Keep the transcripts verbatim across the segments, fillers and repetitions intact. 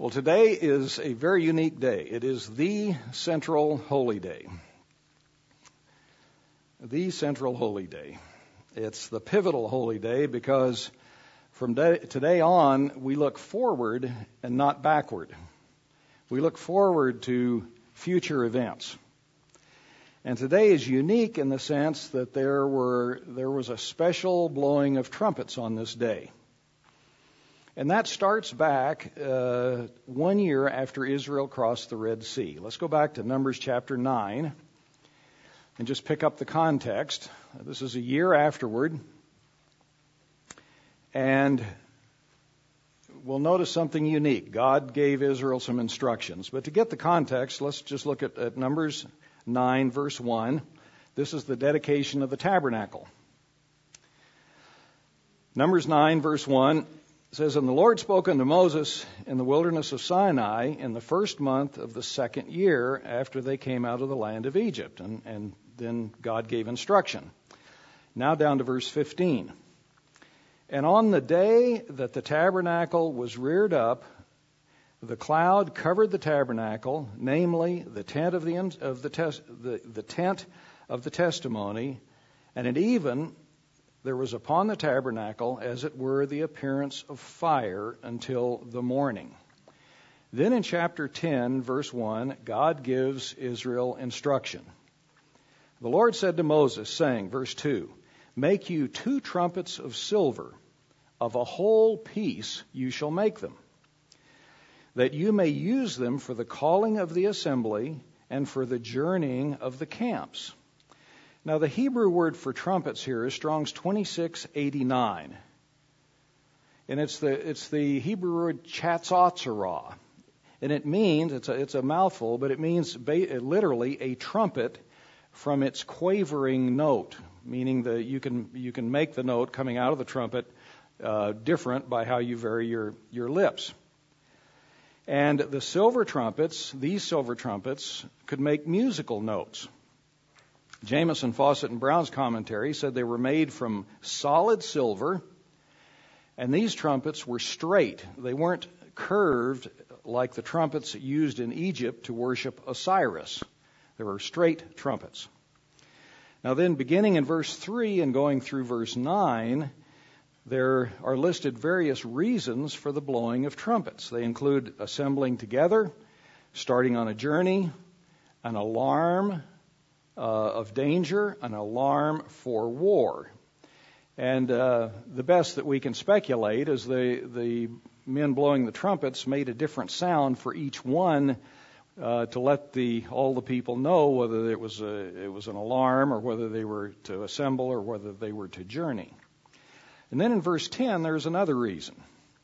Well, today is a very unique day. It is the Central Holy Day. The Central Holy Day. It's the pivotal Holy Day because from day, today on, we look forward and not backward. We look forward to future events. And today is unique in the sense that there were there was a special blowing of trumpets on this day. And that starts back uh, one year after Israel crossed the Red Sea. Let's go back to Numbers chapter nine and just pick up the context. This is a year afterward. And we'll notice something unique. God gave Israel some instructions. But to get the context, let's just look at, at Numbers nine, verse one. This is the dedication of the tabernacle. Numbers nine, verse one. It says, "And the Lord spoke unto Moses in the wilderness of Sinai in the first month of the second year after they came out of the land of Egypt." And, and then God gave instruction. Now down to verse fifteen. "And on the day that the tabernacle was reared up, the cloud covered the tabernacle, namely the tent of the of the, tes, the, the tent of the testimony, and at even there was upon the tabernacle, as it were, the appearance of fire until the morning." Then in chapter ten, verse one, God gives Israel instruction. "The Lord said to Moses, saying," verse two, "Make you two trumpets of silver, of a whole piece you shall make them, that you may use them for the calling of the assembly and for the journeying of the camps." Now, the Hebrew word for trumpets here is Strong's twenty-six eighty-nine. And it's the it's the Hebrew word chatzotzerah. And it means, it's a, it's a mouthful, but it means ba- literally a trumpet from its quavering note, meaning that you can you can make the note coming out of the trumpet uh, different by how you vary your, your lips. And the silver trumpets, these silver trumpets, could make musical notes. Jamieson, Fawcett, and Brown's commentary said they were made from solid silver, and these trumpets were straight. They weren't curved like the trumpets used in Egypt to worship Osiris. They were straight trumpets. Now then, beginning in verse three and going through verse nine, there are listed various reasons for the blowing of trumpets. They include assembling together, starting on a journey, an alarm, Uh, of danger, an alarm for war. And uh, the best that we can speculate is the, the men blowing the trumpets made a different sound for each one uh, to let the all the people know whether it was a, it was an alarm or whether they were to assemble or whether they were to journey. And then in verse ten, there's another reason.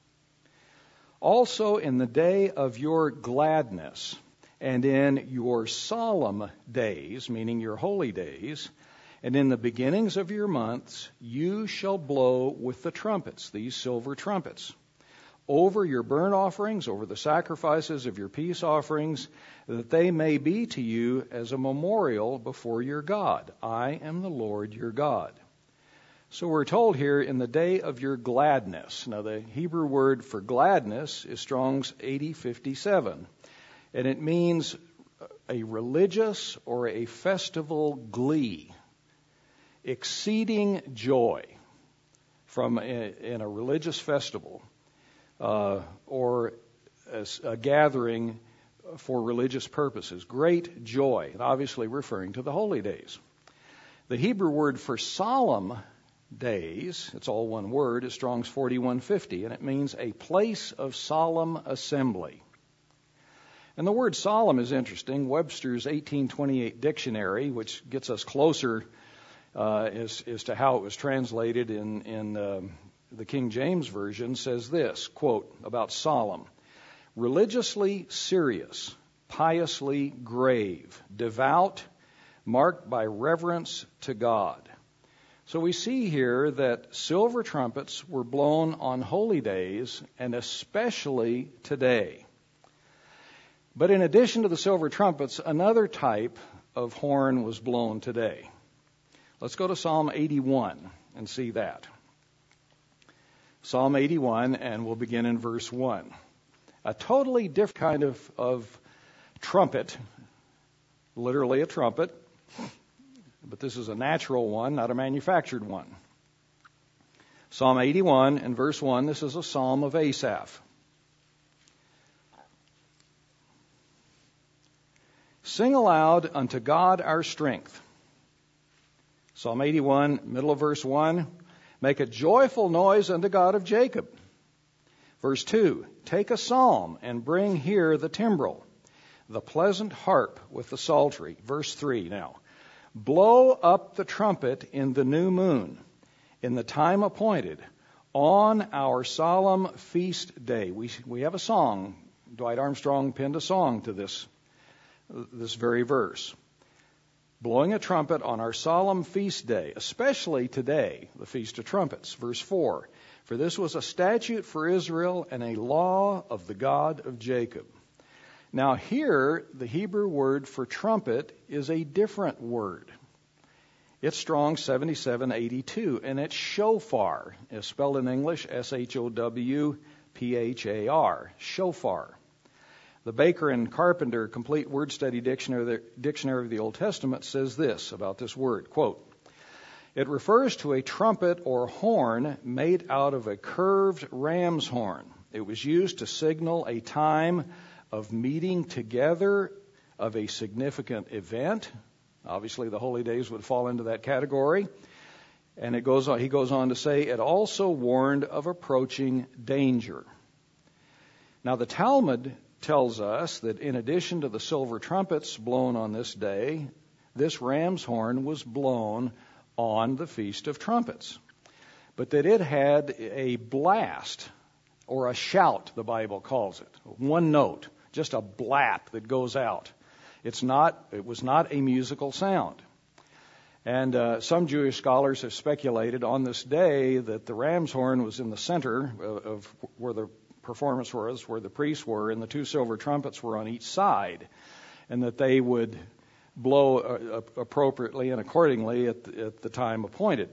"Also in the day of your gladness, and in your solemn days," meaning your holy days, "and in the beginnings of your months, you shall blow with the trumpets," these silver trumpets, "over your burnt offerings, over the sacrifices of your peace offerings, that they may be to you as a memorial before your God. I am the Lord your God." So we're told here, in the day of your gladness. Now the Hebrew word for gladness is Strong's eighty fifty-seven. And it means a religious or a festival glee, exceeding joy from a, in a religious festival uh, or a, a gathering for religious purposes. Great joy, and obviously referring to the holy days. The Hebrew word for solemn days, it's all one word, is Strong's forty-one fifty, and it means a place of solemn assembly. And the word solemn is interesting. Webster's eighteen twenty-eight dictionary, which gets us closer uh, as, as to how it was translated in, in um, the King James Version, says this, quote, about solemn: "Religiously serious, piously grave, devout, marked by reverence to God." So we see here that silver trumpets were blown on holy days, and especially today. But in addition to the silver trumpets, another type of horn was blown today. Let's go to Psalm eighty-one and see that. Psalm eighty-one, and we'll begin in verse one. a totally different kind of, of trumpet, literally a trumpet, but this is a natural one, not a manufactured one. Psalm eighty-one and verse one, this is a psalm of Asaph. Sing aloud unto God our strength. Psalm eighty-one, middle of verse one, make a joyful noise unto God of Jacob. Verse two, take a psalm and bring here the timbrel, the pleasant harp with the psaltery. Verse three now, blow up the trumpet in the new moon, in the time appointed, on our solemn feast day. We, we have a song. Dwight Armstrong penned a song to this, this very verse. Blowing a trumpet on our solemn feast day, especially today, the Feast of Trumpets. Verse four, for this was a statute for Israel and a law of the God of Jacob. Now here, the Hebrew word for trumpet is a different word. It's Strong's seventy-seven eighty-two, and it's shofar. It's spelled in English, S H O W P H A R, shofar. The Baker and Carpenter Complete Word Study Dictionary, Dictionary of the Old Testament says this about this word, quote, it refers to a trumpet or horn made out of a curved ram's horn. It was used to signal a time of meeting together of a significant event. Obviously, the holy days would fall into that category. And it goes on, he goes on to say, it also warned of approaching danger. Now, the Talmud tells us that in addition to the silver trumpets blown on this day, this ram's horn was blown on the Feast of Trumpets. But that it had a blast, or a shout, the Bible calls it. One note, just a blap that goes out. It's not, it was not a musical sound. And uh, some Jewish scholars have speculated on this day that the ram's horn was in the center of, of where the performance was, where the priests were, and the two silver trumpets were on each side, and that they would blow uh, appropriately and accordingly at the, at the time appointed.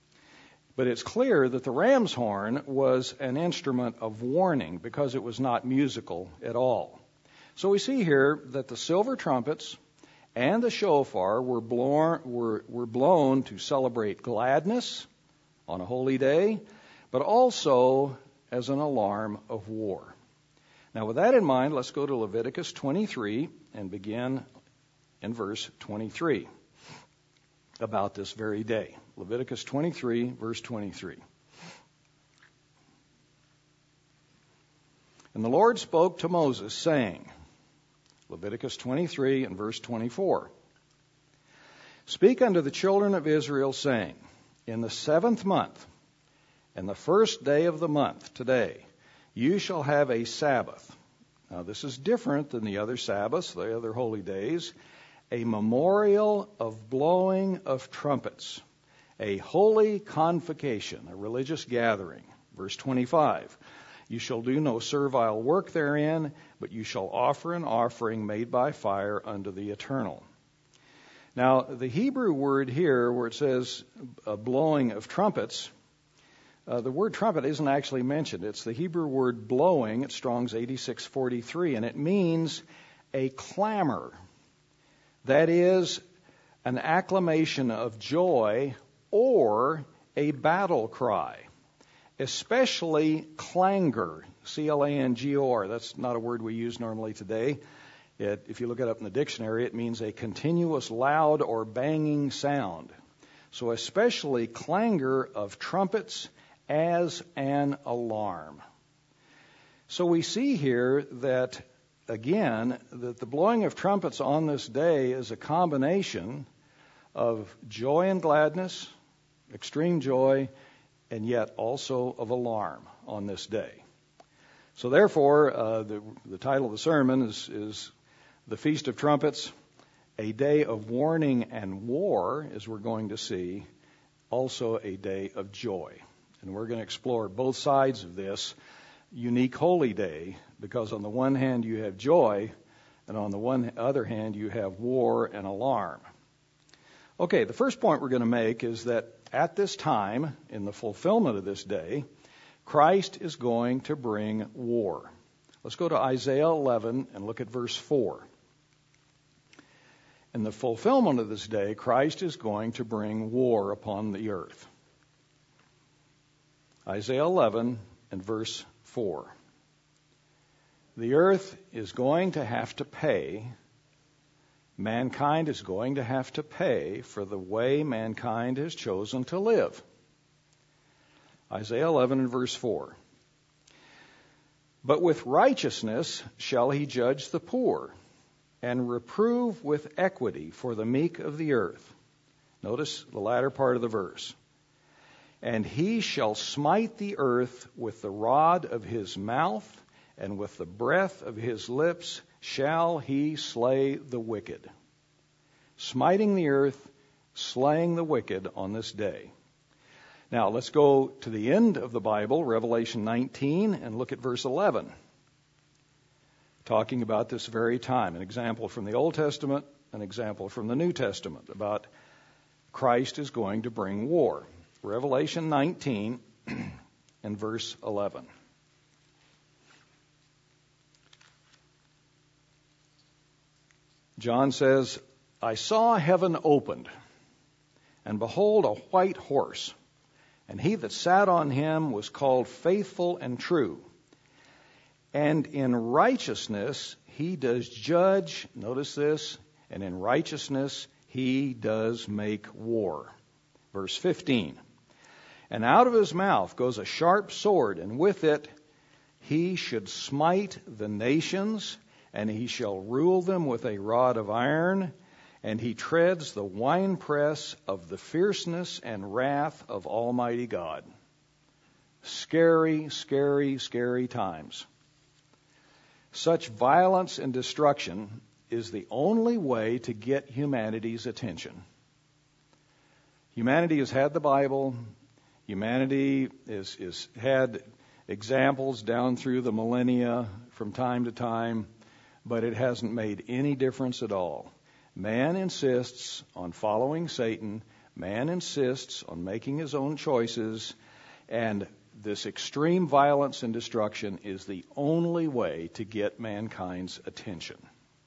But it's clear that the ram's horn was an instrument of warning because it was not musical at all. So we see here that the silver trumpets and the shofar were blown, were, were blown to celebrate gladness on a holy day, but also as an alarm of war. Now, with that in mind, let's go to Leviticus twenty-three and begin in verse twenty-three about this very day. Leviticus twenty-three, verse twenty-three. And the Lord spoke to Moses, saying, Leviticus twenty-three and verse twenty-four. Speak unto the children of Israel, saying, in the seventh month, and the first day of the month, today, you shall have a Sabbath. Now, this is different than the other Sabbaths, the other holy days. A memorial of blowing of trumpets, a holy convocation, a religious gathering. Verse twenty-five. You shall do no servile work therein, but you shall offer an offering made by fire unto the eternal. Now, the Hebrew word here, where it says a blowing of trumpets, uh, the word trumpet isn't actually mentioned. It's the Hebrew word blowing. It's Strong's eighty-six forty-three, and it means a clamor. That is, an acclamation of joy or a battle cry. Especially clangor, C L A N G O R. That's not a word we use normally today. It, if you look it up in the dictionary, it means a continuous loud or banging sound. So especially clangor of trumpets as an alarm. So we see here that, again, that the blowing of trumpets on this day is a combination of joy and gladness, extreme joy, and yet also of alarm on this day. So therefore, uh, the, the title of the sermon is, is The Feast of Trumpets, a day of warning and war, as we're going to see, also a day of joy. And we're going to explore both sides of this unique holy day, because on the one hand you have joy, and on the one other hand you have war and alarm. Okay, the first point we're going to make is that at this time, in the fulfillment of this day, Christ is going to bring war. Let's go to Isaiah eleven and look at verse four. In the fulfillment of this day, Christ is going to bring war upon the earth. Isaiah eleven and verse four. The earth is going to have to pay, mankind is going to have to pay for the way mankind has chosen to live. Isaiah eleven and verse four. But with righteousness shall he judge the poor, and reprove with equity for the meek of the earth. Notice the latter part of the verse. And he shall smite the earth with the rod of his mouth, and with the breath of his lips shall he slay the wicked. Smiting the earth, slaying the wicked on this day. Now let's go to the end of the Bible, Revelation nineteen, and look at verse eleven. Talking about this very time. An example from the Old Testament, an example from the New Testament about Christ is going to bring war. Revelation nineteen and verse eleven. John says, I saw heaven opened, and behold, a white horse, and he that sat on him was called Faithful and True. And in righteousness he does judge, notice this, and in righteousness he does make war. Verse fifteen. And out of his mouth goes a sharp sword, and with it he should smite the nations, and he shall rule them with a rod of iron, and he treads the winepress of the fierceness and wrath of Almighty God. Scary, scary, scary times. Such violence and destruction is the only way to get humanity's attention. Humanity has had the Bible. Humanity is, is had examples down through the millennia from time to time, but it hasn't made any difference at all. Man insists on following Satan. Man insists on making his own choices, and this extreme violence and destruction is the only way to get mankind's attention.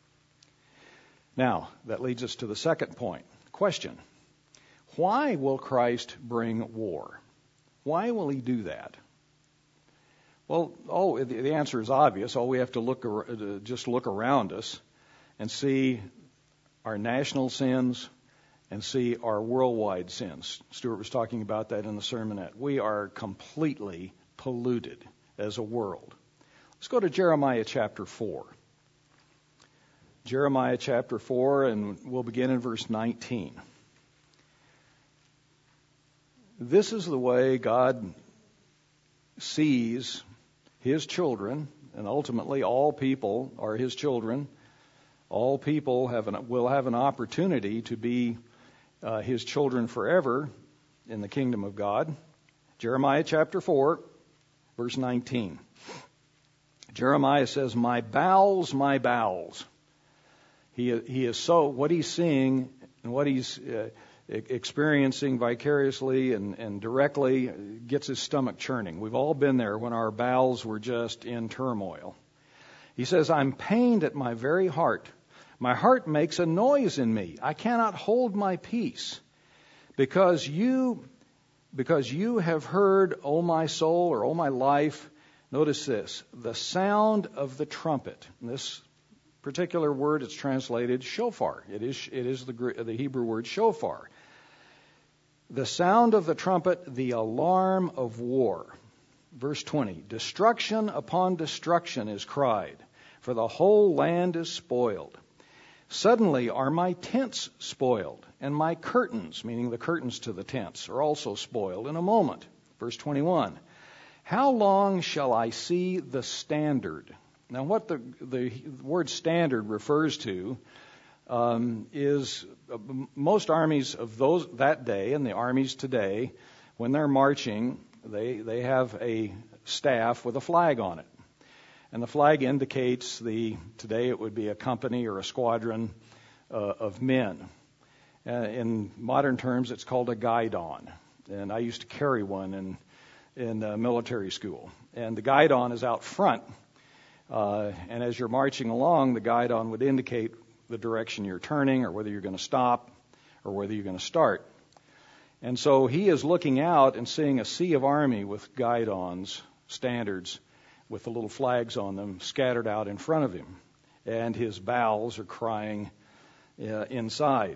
Now, that leads us to the second point. Question: why will Christ bring war? Why will he do that? Well, oh, the answer is obvious. All we have to look just look around us and see our national sins and see our worldwide sins. Stuart was talking about that in the sermonette. We are completely polluted as a world. Let's go to Jeremiah chapter four. Jeremiah chapter four, and we'll begin in verse nineteen. This is the way God sees his children, and ultimately all people are his children. All people have an, will have an opportunity to be uh, his children forever in the kingdom of God. Jeremiah chapter four, verse nineteen. Jeremiah says, my bowels, my bowels. He, he is so, what he's seeing and what he's uh, experiencing vicariously and, and directly gets his stomach churning. We've all been there when our bowels were just in turmoil. He says, I'm pained at my very heart. My heart makes a noise in me. I cannot hold my peace. Because you, because you have heard, O my soul, or O my life, notice this, the sound of the trumpet. And this particular word is translated shofar. It is, it is the, the Hebrew word shofar. The sound of the trumpet, the alarm of war. Verse twenty, destruction upon destruction is cried, for the whole land is spoiled. Suddenly are my tents spoiled, and my curtains, meaning the curtains to the tents, are also spoiled in a moment. Verse twenty-one, how long shall I see the standard? Now what the, the word standard refers to um, is uh, most armies of those that day and the armies today, when they're marching, they, they have a staff with a flag on it. And the flag indicates the, today it would be a company or a squadron uh, of men. Uh, in modern terms, it's called a guidon. And I used to carry one in, in uh, military school. And the guidon is out front Uh, and as you're marching along, the guidon would indicate the direction you're turning, or whether you're going to stop, or whether you're going to start. And so he is looking out and seeing a sea of army with guidons, standards, with the little flags on them scattered out in front of him. And his bowels are crying uh, inside.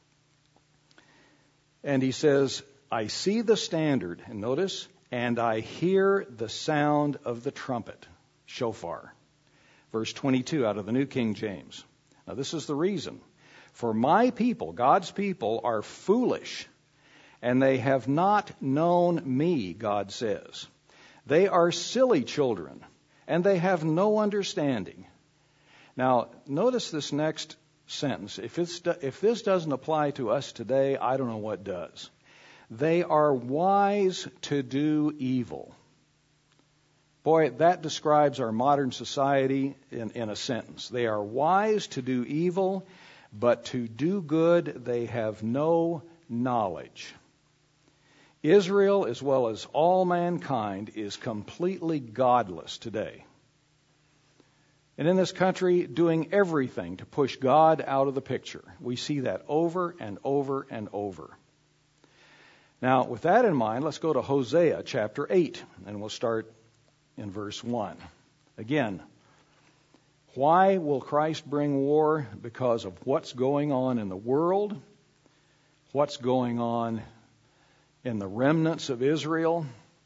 And he says, I see the standard, and notice, and I hear the sound of the trumpet, shofar. Verse twenty-two out of the New King James. Now this is the reason. For my people, God's people, are foolish, and they have not known me, God says. They are silly children, and they have no understanding. Now, notice this next sentence. If, it's, if this doesn't apply to us today, I don't know what does. They are wise to do evil. Boy, that describes our modern society in, in a sentence. They are wise to do evil, but to do good they have no knowledge. Israel, as well as all mankind, is completely godless today. And in this country, doing everything to push God out of the picture. We see that over and over and over. Now, with that in mind, let's go to Hosea chapter eight, and we'll start in verse one. Again, why will Christ bring war? Because of what's going on in the world, what's going on in the remnants of Israel.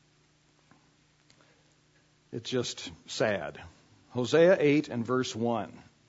It's just sad. Hosea eight and verse one.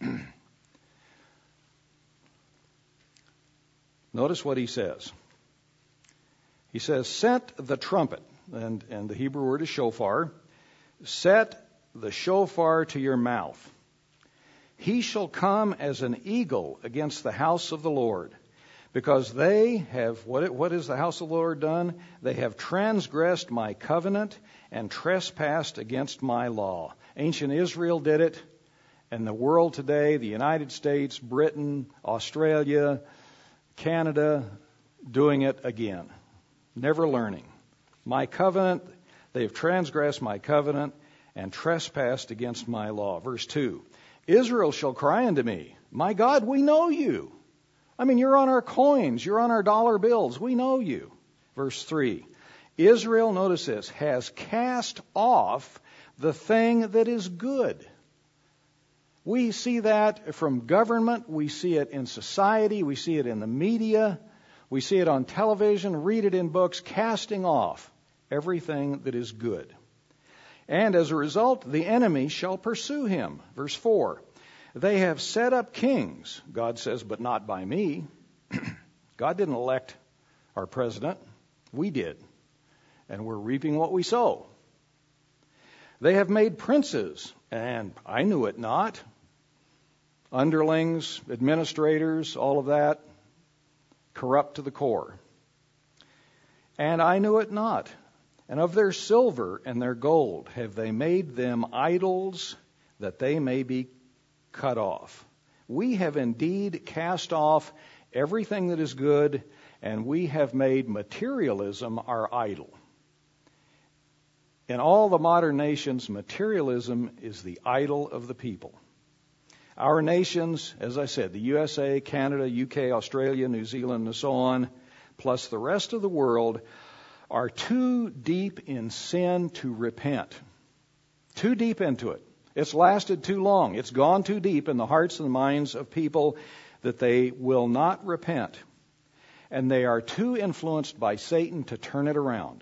Notice what he says. He says, set the trumpet, and, and the Hebrew word is shofar. Set the shofar to your mouth. He shall come as an eagle against the house of the Lord, because they have, what, what has the house of the Lord done? They have transgressed my covenant and trespassed against my law. Ancient Israel did it, and the world today, the United States, Britain, Australia, Canada, doing it again. Never learning. My covenant, they have transgressed my covenant and trespassed against my law. Verse two, Israel shall cry unto me, my God, we know you. I mean, you're on our coins, you're on our dollar bills, we know you. Verse three, Israel, notice this, has cast off the thing that is good. We see that from government, we see it in society, we see it in the media, we see it on television, read it in books, casting off everything that is good. And as a result, the enemy shall pursue him. Verse four, they have set up kings, God says, but not by me. God didn't elect our president. We did. And we're reaping what we sow. They have made princes, and I knew it not. Underlings, administrators, all of that, corrupt to the core. And I knew it not. And of their silver and their gold have they made them idols, that they may be cut off. We have indeed cast off everything that is good, and we have made materialism our idol. In all the modern nations, materialism is the idol of the people. Our nations, as I said, the U S A, Canada, U K, Australia, New Zealand, and so on, plus the rest of the world, are too deep in sin to repent. Too deep into it. It's lasted too long. It's gone too deep in the hearts and minds of people that they will not repent. And they are too influenced by Satan to turn it around.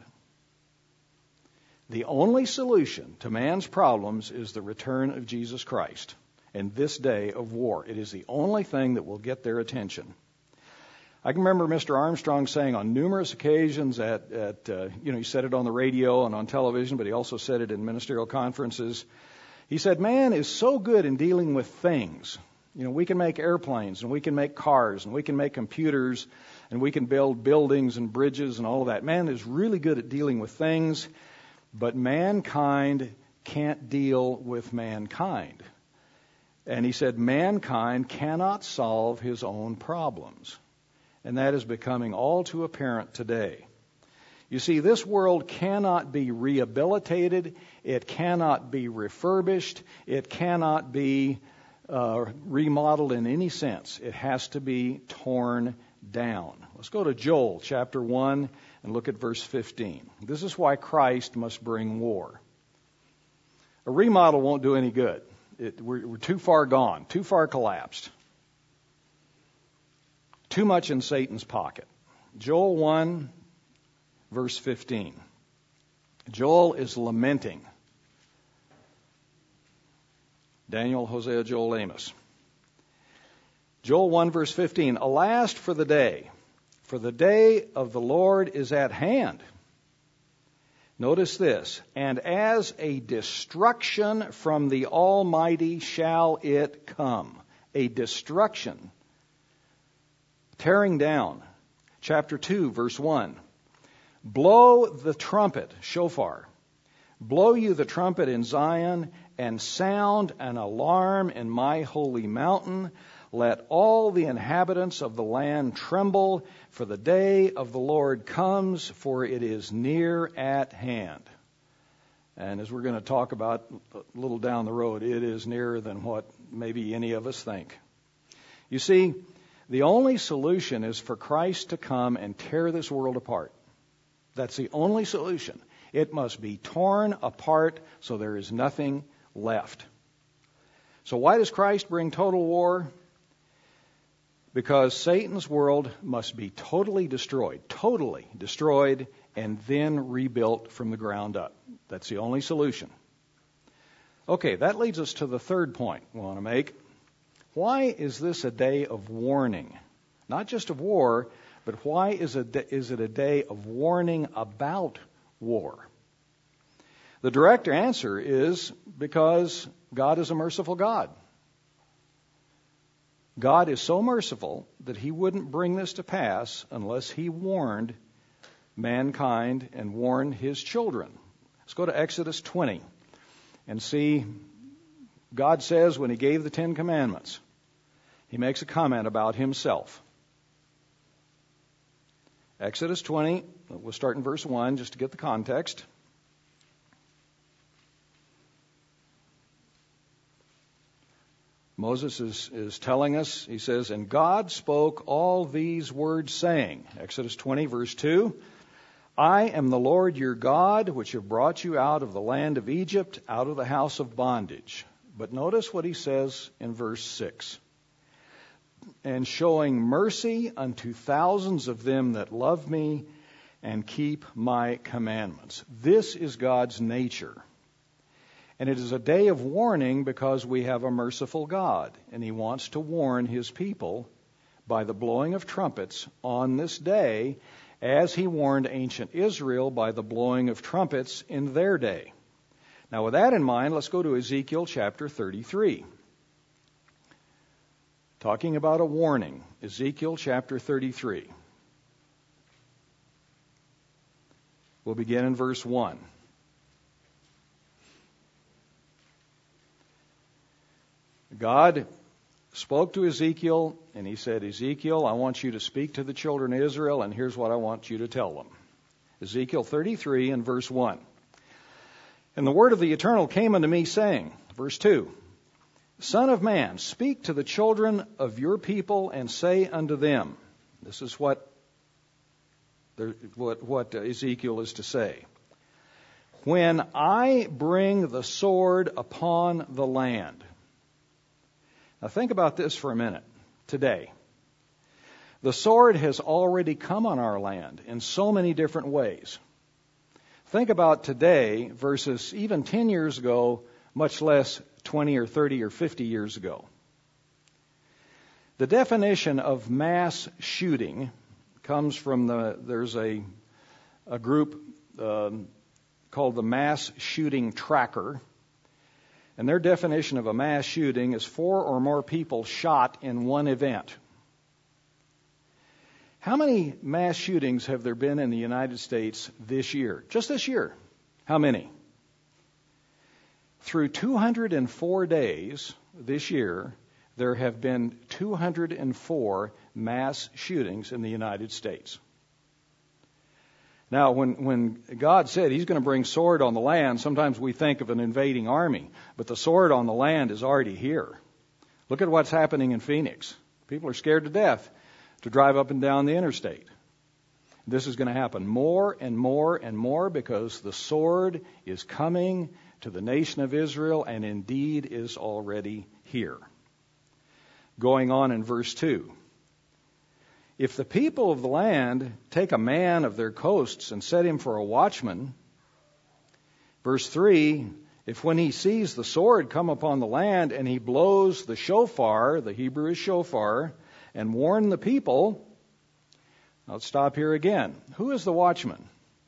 The only solution to man's problems is the return of Jesus Christ in this day of war. It is the only thing that will get their attention. I can remember Mister Armstrong saying on numerous occasions at, at uh, you know, he said it on the radio and on television, but he also said it in ministerial conferences. He said, man is so good in dealing with things. You know, we can make airplanes, and we can make cars, and we can make computers, and we can build buildings and bridges and all of that. Man is really good at dealing with things, but mankind can't deal with mankind. And he said, mankind cannot solve his own problems. And that is becoming all too apparent today. You see, this world cannot be rehabilitated. It cannot be refurbished. It cannot be uh, remodeled in any sense. It has to be torn down. Let's go to Joel chapter one and look at verse fifteen. This is why Christ must bring war. A remodel won't do any good. It, we're, we're too far gone, too far collapsed. Too much in Satan's pocket. Joel one, verse fifteen. Joel is lamenting. Daniel, Hosea, Joel, Amos. Joel one, verse fifteen. Alas for the day, for the day of the Lord is at hand. Notice this. And as a destruction from the Almighty shall it come. A destruction. Tearing down. Chapter two, verse one. Blow the trumpet, shofar. Blow you the trumpet in Zion, and sound an alarm in my holy mountain. Let all the inhabitants of the land tremble, for the day of the Lord comes, for it is near at hand. And as we're going to talk about a little down the road, it is nearer than what maybe any of us think. You see, the only solution is for Christ to come and tear this world apart. That's the only solution. It must be torn apart so there is nothing left. So why does Christ bring total war? Because Satan's world must be totally destroyed, totally destroyed, and then rebuilt from the ground up. That's the only solution. Okay, that leads us to the third point we want to make. Why is this a day of warning? Not just of war, but why is it, is it a day of warning about war? The direct answer is because God is a merciful God. God is so merciful that he wouldn't bring this to pass unless he warned mankind and warned his children. Let's go to Exodus twenty and see God says when he gave the Ten Commandments, he makes a comment about himself. Exodus twenty, we'll start in verse one just to get the context. Moses is, is telling us, he says, and God spoke all these words saying, Exodus twenty, verse two, I am the Lord your God, which have brought you out of the land of Egypt, out of the house of bondage. But notice what he says in verse six. And showing mercy unto thousands of them that love me and keep my commandments. This is God's nature. And it is a day of warning because we have a merciful God, and he wants to warn his people by the blowing of trumpets on this day, as he warned ancient Israel by the blowing of trumpets in their day. Now, with that in mind, let's go to Ezekiel chapter thirty-three. Talking about a warning, Ezekiel chapter thirty-three. We'll begin in verse one. God spoke to Ezekiel, and he said, Ezekiel, I want you to speak to the children of Israel, and here's what I want you to tell them. Ezekiel thirty-three and verse one. And the word of the Eternal came unto me, saying, verse two, Son of man, speak to the children of your people, and say unto them, this is what, what, what Ezekiel is to say. When I bring the sword upon the land. Now think about this for a minute. Today, the sword has already come on our land in so many different ways. Think about today versus even ten years ago, much less twenty or thirty or fifty years ago. The definition of mass shooting comes from the, there's a, a group um, called the Mass Shooting Tracker. And their definition of a mass shooting is four or more people shot in one event. How many mass shootings have there been in the United States this year? Just this year. How many? Through two hundred four days this year, there have been two hundred four mass shootings in the United States. Now, when, when God said He's going to bring sword on the land, sometimes we think of an invading army, but the sword on the land is already here. Look at what's happening in Phoenix. People are scared to death to drive up and down the interstate. This is going to happen more and more and more because the sword is coming to the nation of Israel and indeed is already here. Going on in verse two. If the people of the land take a man of their coasts and set him for a watchman, verse three, if when he sees the sword come upon the land and he blows the shofar, the Hebrew is shofar, and warn the people, now let's stop here again. Who is the watchman?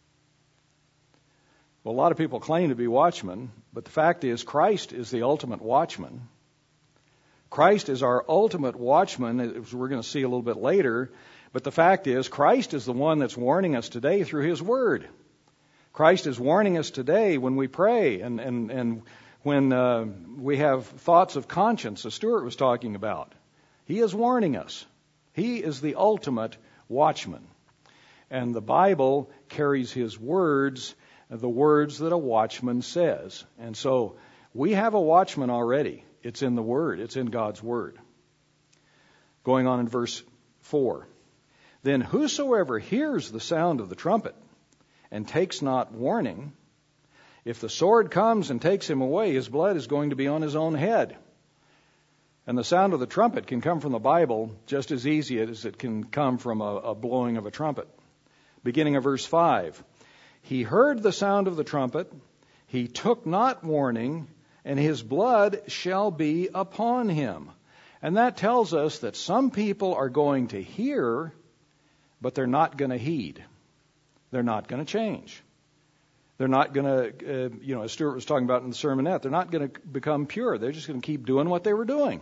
Well, a lot of people claim to be watchmen, but the fact is Christ is the ultimate watchman. Christ is our ultimate watchman, as we're going to see a little bit later. But the fact is, Christ is the one that's warning us today through His Word. Christ is warning us today when we pray and, and, and when uh, we have thoughts of conscience, as Stuart was talking about. He is warning us. He is the ultimate watchman. And the Bible carries His words, the words that a watchman says. And so we have a watchman already. It's in the Word. It's in God's Word. Going on in verse four. Then whosoever hears the sound of the trumpet and takes not warning, if the sword comes and takes him away, his blood is going to be on his own head. And the sound of the trumpet can come from the Bible just as easy as it can come from a, a blowing of a trumpet. Beginning of verse five. He heard the sound of the trumpet, he took not warning, and his blood shall be upon him. And that tells us that some people are going to hear, but they're not going to heed. They're not going to change. They're not going to, uh, you know, as Stuart was talking about in the sermonette, they're not going to become pure. They're just going to keep doing what they were doing.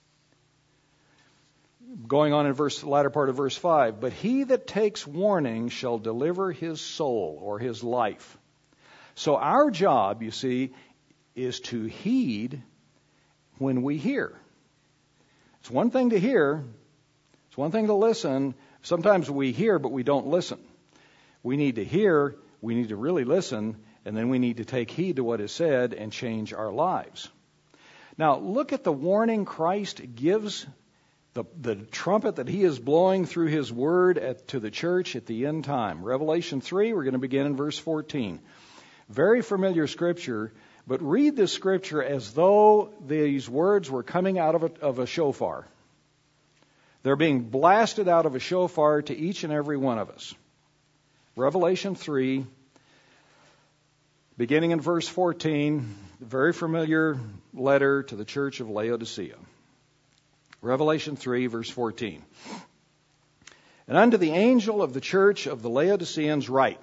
Going on in verse, the latter part of verse five, but he that takes warning shall deliver his soul or his life. So our job, you see, is to heed when we hear. It's one thing to hear. It's one thing to listen. Sometimes we hear, but we don't listen. We need to hear, we need to really listen, and then we need to take heed to what is said and change our lives. Now, look at the warning Christ gives, the, the trumpet that He is blowing through His Word at, to the church at the end time. Revelation three, we're going to begin in verse fourteen. Very familiar scripture, but read this scripture as though these words were coming out of a, of a shofar. They're being blasted out of a shofar to each and every one of us. Revelation three, beginning in verse fourteen, the very familiar letter to the church of Laodicea. Revelation three, verse fourteen. And unto the angel of the church of the Laodiceans write,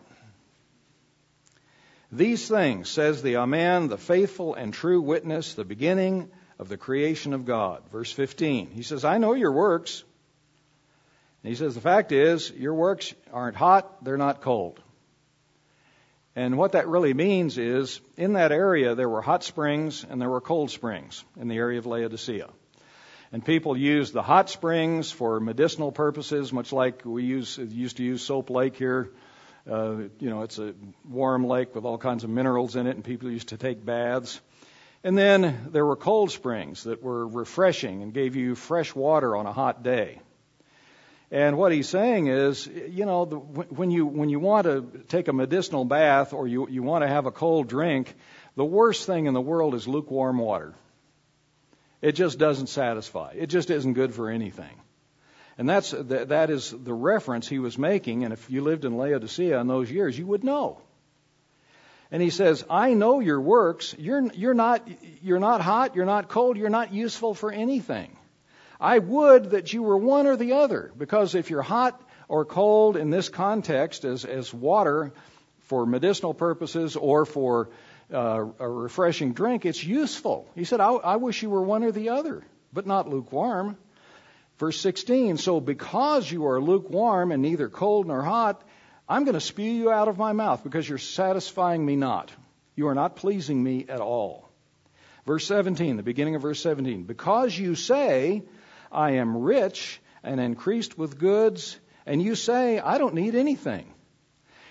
these things says the Amen, the faithful and true witness, the beginning of the creation of God. Verse fifteen, he says, I know your works. And he says, the fact is, your works aren't hot, they're not cold. And what that really means is, in that area, there were hot springs and there were cold springs in the area of Laodicea. And people used the hot springs for medicinal purposes, much like we use, used to use Soap Lake here. Uh, you know, it's a warm lake with all kinds of minerals in it, and people used to take baths. And then there were cold springs that were refreshing and gave you fresh water on a hot day. And what he's saying is, you know, the, when you when you want to take a medicinal bath or you, you want to have a cold drink, the worst thing in the world is lukewarm water. It just doesn't satisfy. It just isn't good for anything. And that's that is the reference he was making. And if you lived in Laodicea in those years, you would know. And he says, I know your works. You're you're not you're not hot. You're not cold. You're not useful for anything. I would that you were one or the other, because if you're hot or cold in this context as, as water for medicinal purposes or for uh, a refreshing drink, it's useful. He said, I, I wish you were one or the other, but not lukewarm. Verse sixteen, so because you are lukewarm and neither cold nor hot, I'm going to spew you out of my mouth because you're satisfying me not. You are not pleasing me at all. Verse seventeen, the beginning of verse seventeen, because you say, I am rich and increased with goods, and you say, I don't need anything.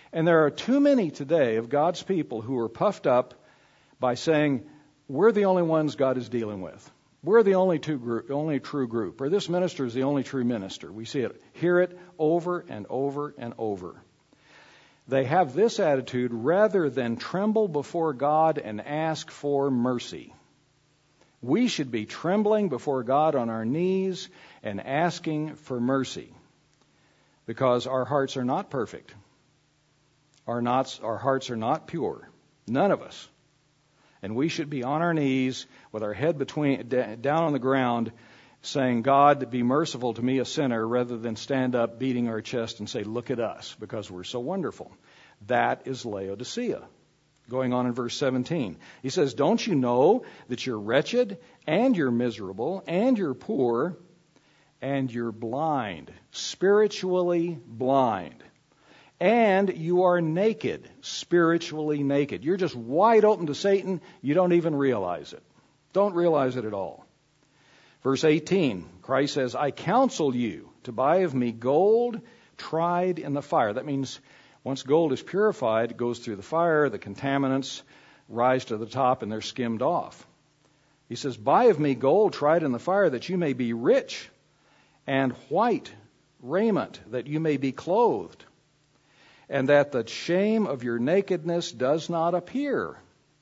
And there are too many today of God's people who are puffed up by saying, we're the only ones God is dealing with. We're the only two group, only true group. Or this minister is the only true minister. We see it, hear it over and over and over. They have this attitude rather than tremble before God and ask for mercy. We should be trembling before God on our knees and asking for mercy, because our hearts are not perfect. Our, not, our hearts are not pure. None of us. And we should be on our knees with our head between down on the ground saying, God, be merciful to me, a sinner, rather than stand up beating our chest and say, look at us, because we're so wonderful. That is Laodicea. Going on in verse seventeen. He says, don't you know that you're wretched and you're miserable and you're poor and you're blind, spiritually blind. And you are naked, spiritually naked. You're just wide open to Satan. You don't even realize it. Don't realize it at all. Verse eighteen, Christ says, I counsel you to buy of me gold tried in the fire. That means once gold is purified, it goes through the fire, the contaminants rise to the top, and they're skimmed off. He says, buy of me gold tried in the fire, that you may be rich, and white raiment, that you may be clothed, and that the shame of your nakedness does not appear.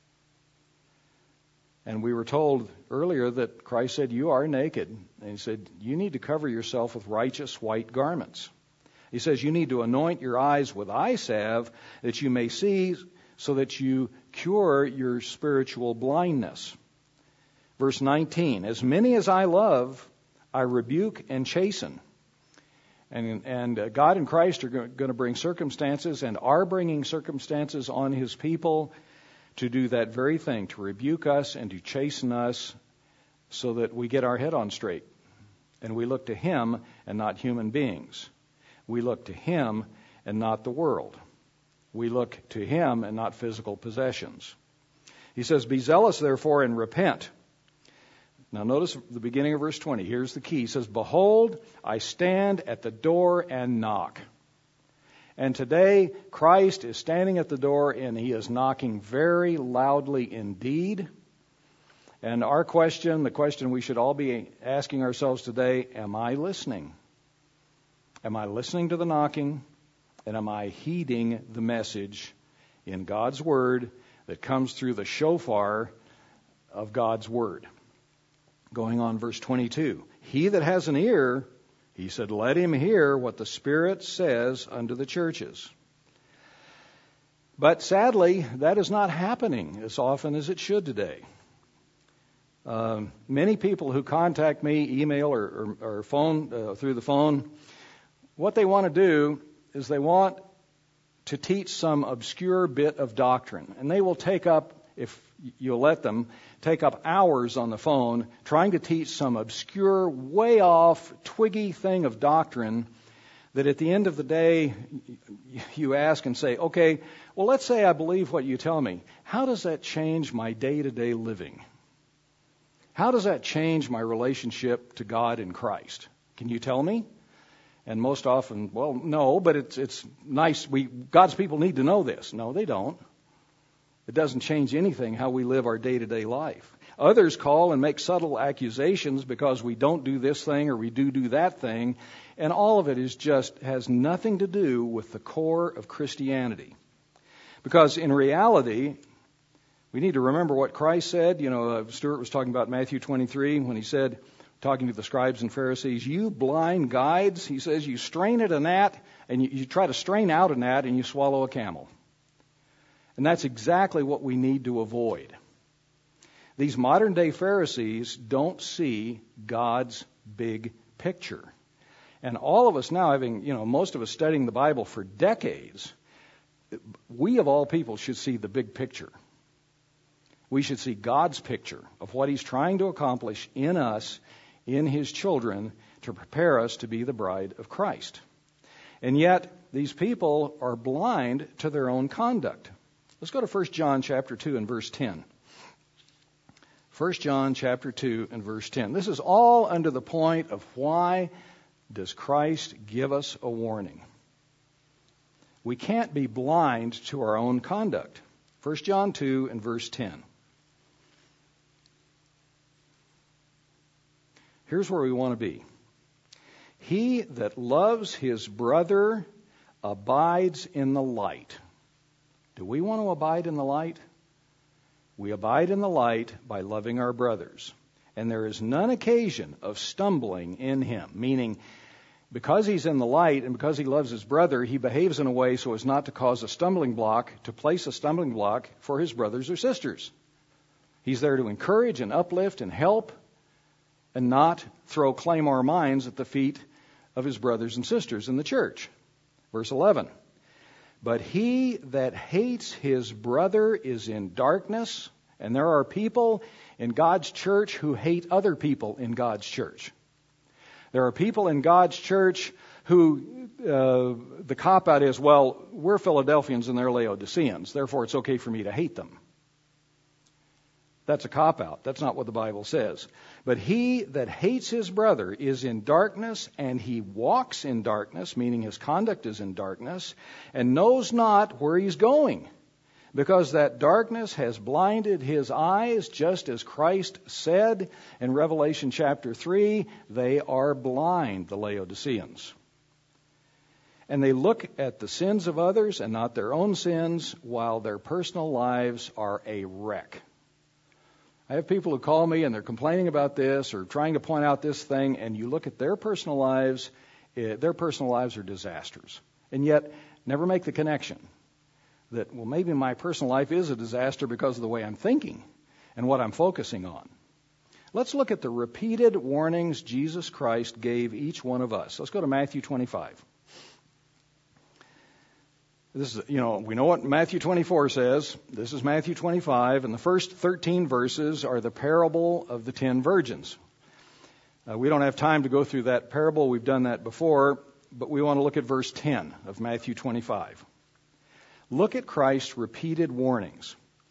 And we were told earlier that Christ said, you are naked. And he said, you need to cover yourself with righteous white garments. He says, you need to anoint your eyes with eye salve, that you may see, so that you cure your spiritual blindness. Verse nineteen, as many as I love, I rebuke and chasten. And, and uh, God and Christ are going to bring circumstances and are bringing circumstances on His people to do that very thing, to rebuke us and to chasten us so that we get our head on straight. And we look to Him and not human beings. We look to Him and not the world. We look to Him and not physical possessions. He says, be zealous therefore and repent. Now notice the beginning of verse twenty. Here's the key. He says, behold, I stand at the door and knock. And today, Christ is standing at the door and He is knocking very loudly indeed. And our question, the question we should all be asking ourselves today, am I listening? Am I listening to the knocking? And am I heeding the message in God's Word that comes through the shofar of God's Word? Going on, verse twenty-two. He that has an ear, he said, let him hear what the Spirit says unto the churches. But sadly, that is not happening as often as it should today. Um, many people who contact me, email or, or, or phone uh, through the phone, what they want to do is they want to teach some obscure bit of doctrine. And they will take up, if you'll let them, take up hours on the phone trying to teach some obscure, way off, twiggy thing of doctrine that at the end of the day you ask and say, okay, well, let's say I believe what you tell me. How does that change my day-to-day living? How does that change my relationship to God in Christ? Can you tell me? And most often, well, no, but it's it's nice. We God's people need to know this. No, they don't. It doesn't change anything how we live our day-to-day life. Others call and make subtle accusations because we don't do this thing or we do do that thing, and all of it is just has nothing to do with the core of Christianity. Because in reality, we need to remember what Christ said. You know, uh, Stuart was talking about Matthew twenty-three when he said, talking to the scribes and Pharisees, you blind guides, he says, you strain at a gnat, and you, you try to strain out a gnat and you swallow a camel. And that's exactly what we need to avoid. These modern day Pharisees don't see God's big picture. And all of us now, having, you know, most of us studying the Bible for decades, we of all people should see the big picture. We should see God's picture of what He's trying to accomplish in us, in His children, to prepare us to be the bride of Christ. And yet, these people are blind to their own conduct. Let's go to First John chapter two and verse ten. First John chapter two and verse ten. This is all under the point of why does Christ give us a warning? We can't be blind to our own conduct. First John two and verse ten. Here's where we want to be. He that loves his brother abides in the light. Do we want to abide in the light? We abide in the light by loving our brothers. And there is none occasion of stumbling in him, meaning because he's in the light and because he loves his brother, he behaves in a way so as not to cause a stumbling block, to place a stumbling block for his brothers or sisters. He's there to encourage and uplift and help and not throw claymore mines at the feet of his brothers and sisters in the church. Verse eleven. But he that hates his brother is in darkness, and there are people in God's church who hate other people in God's church. There are people in God's church who uh, the cop-out is, well, we're Philadelphians and they're Laodiceans, therefore it's okay for me to hate them. That's a cop-out. That's not what the Bible says. But he that hates his brother is in darkness, and he walks in darkness, meaning his conduct is in darkness, and knows not where he's going, because that darkness has blinded his eyes, just as Christ said in Revelation chapter three, they are blind, the Laodiceans. And they look at the sins of others and not their own sins, while their personal lives are a wreck. I have people who call me and they're complaining about this or trying to point out this thing, and you look at their personal lives, their personal lives are disasters. And yet, never make the connection that, well, maybe my personal life is a disaster because of the way I'm thinking and what I'm focusing on. Let's look at the repeated warnings Jesus Christ gave each one of us. Let's go to Matthew twenty-five. This is, you know, we know what Matthew twenty-four says. This is Matthew twenty-five, and the first thirteen verses are the parable of the ten virgins. Uh, we don't have time to go through that parable. We've done that before, but we want to look at verse ten of Matthew twenty-five. Look at Christ's repeated warnings.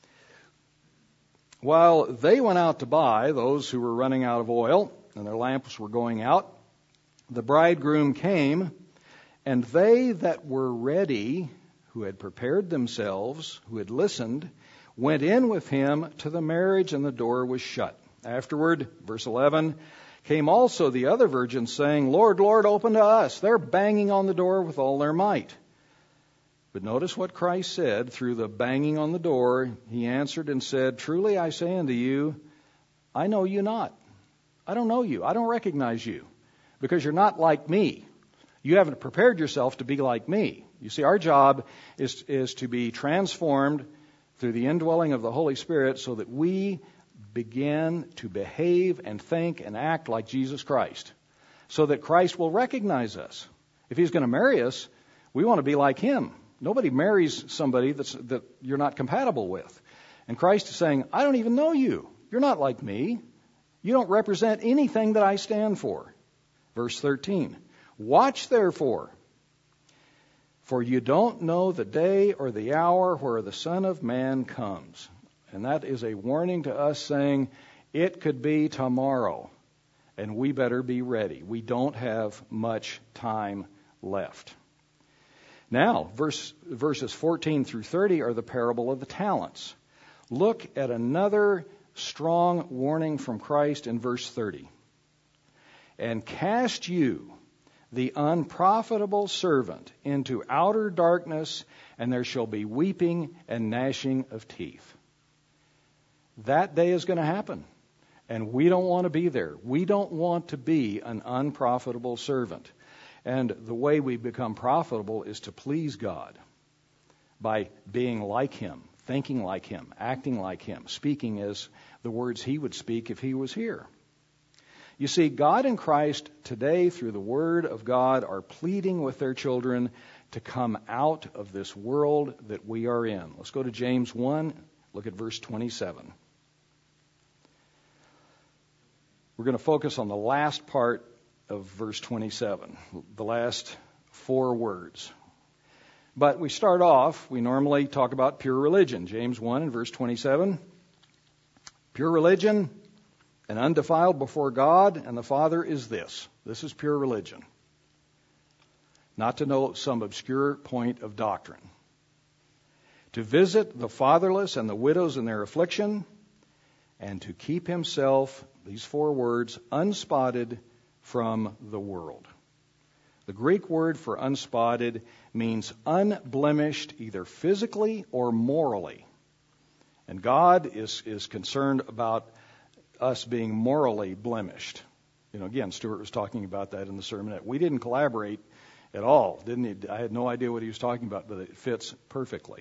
While they went out to buy, those who were running out of oil, and their lamps were going out, the bridegroom came, and they that were ready, who had prepared themselves, who had listened, went in with him to the marriage, and the door was shut. Afterward, verse eleven, came also the other virgins, saying, Lord, Lord, open to us. They're banging on the door with all their might. But notice what Christ said through the banging on the door. He answered and said, Truly I say unto you, I know you not. I don't know you. I don't recognize you, because you're not like me. You haven't prepared yourself to be like me. You see, our job is, is to be transformed through the indwelling of the Holy Spirit so that we begin to behave and think and act like Jesus Christ, so that Christ will recognize us. If he's going to marry us, we want to be like him. Nobody marries somebody that's, that you're not compatible with. And Christ is saying, I don't even know you. You're not like me. You don't represent anything that I stand for. Verse thirteen. Watch therefore, for you don't know the day or the hour where the Son of Man comes. And that is a warning to us saying, it could be tomorrow, and we better be ready. We don't have much time left. Now, verse, verses fourteen through thirty are the parable of the talents. Look at another strong warning from Christ in verse thirty. And cast you the unprofitable servant into outer darkness, and there shall be weeping and gnashing of teeth. That day is going to happen, and we don't want to be there. We don't want to be an unprofitable servant. And the way we become profitable is to please God by being like him, thinking like him, acting like him, speaking as the words he would speak if he was here. You see, God and Christ today, through the Word of God, are pleading with their children to come out of this world that we are in. Let's go to James one, look at verse twenty-seven. We're going to focus on the last part of verse twenty-seven, the last four words. But we start off, we normally talk about pure religion. James one and verse twenty-seven. Pure religion and undefiled before God and the Father is this. This is pure religion. not to know some obscure point of doctrine, to visit the fatherless and the widows in their affliction, and to keep himself, these four words, unspotted from the world. The Greek word for unspotted means unblemished, either physically or morally. And God is, is concerned about us being morally blemished. You know, again, Stuart was talking about that in the sermon. We didn't collaborate at all, didn't he? I had no idea what he was talking about, but it fits perfectly.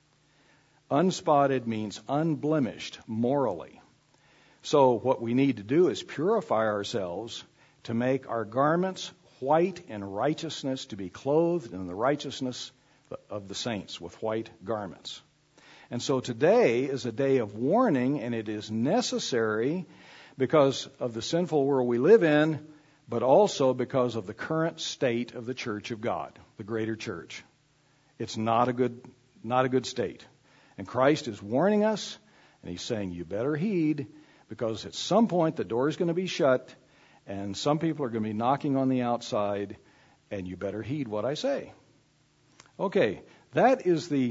Unspotted means unblemished morally. So what we need to do is purify ourselves to make our garments white in righteousness, to be clothed in the righteousness of the saints with white garments. And so today is a day of warning, and it is necessary because of the sinful world we live in, but also because of the current state of the church of God, the greater church. It's not a good, not a good state. And Christ is warning us, and he's saying, you better heed, because at some point the door is going to be shut, and some people are going to be knocking on the outside, and you better heed what I say. Okay, that is the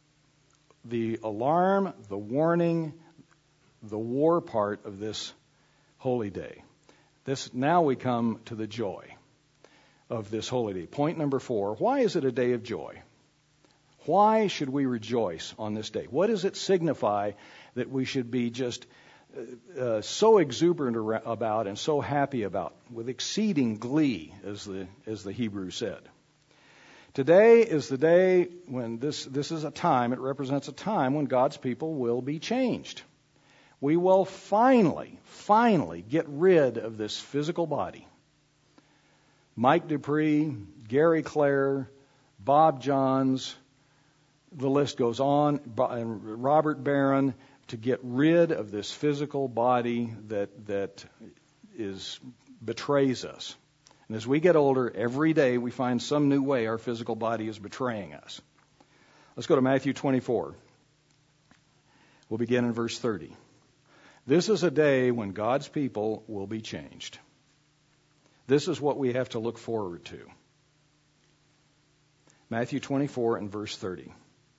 the alarm, the warning, the war part of this holy day. This now we come to the joy of this holy day. Point number four, why is it a day of joy? Why should we rejoice on this day? What does it signify that we should be just uh, uh, so exuberant about and so happy about, with exceeding glee, as the as the Hebrew said? Today is the day when this this is a time, it represents a time when God's people will be changed. We will finally, finally get rid of this physical body. Mike Dupree, Gary Clare, Bob Johns, the list goes on, and Robert Barron, to get rid of this physical body that that is betrays us. And as we get older, every day we find some new way our physical body is betraying us. Let's go to Matthew twenty-four. We'll begin in verse thirty. This is a day when God's people will be changed. This is what we have to look forward to. Matthew twenty-four and verse thirty.